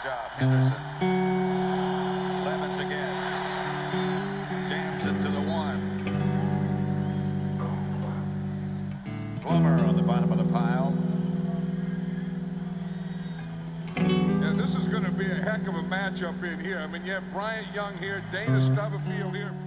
job. Henderson. Lemons again. Jams it to the one. Glover on the bottom of the pile. Yeah, this is going to be a heck of a matchup in here. I mean, you have Bryant Young here, Dana Stubblefield here.